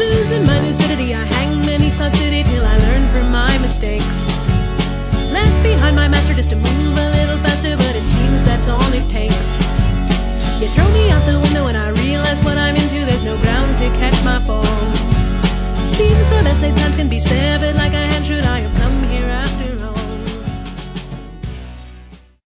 Losing my lucidity, I hang many thoughts city till I learn from my mistakes. Left behind my master just to move a little faster, but it seems that's all it takes. You throw me out the window and I realize what I'm into. There's no ground to catch my fall. Seems the best laid plans can be severed like I